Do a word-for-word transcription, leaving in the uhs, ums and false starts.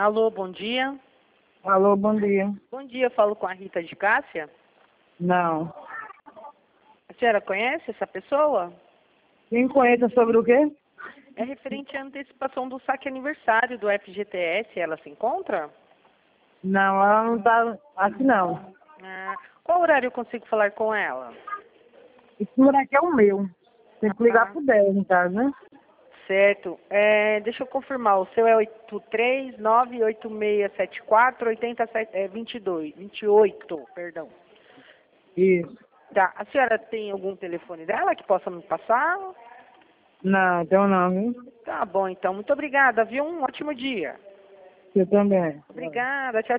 Alô, bom dia. Alô, bom dia. Bom dia, falo com a Rita de Cássia. Não. A senhora conhece essa pessoa? Quem conhece sobre o quê? É referente à antecipação do saque aniversário do F G T S. Ela se encontra? Não, ela não tá aqui não. Ah, qual horário eu consigo falar com ela? Esse número aqui é o meu. Tem que ligar Ah, pro dela, no caso, né? certo. É, deixa eu confirmar. O seu é oito três nove oito seis sete quatro oito zero dois oito, perdão. Isso. Tá. A senhora tem algum telefone dela que possa me passar? Não, então não, viu? Tá bom, então. Muito obrigada, viu? Um ótimo dia. Você também. Obrigada. Tchau,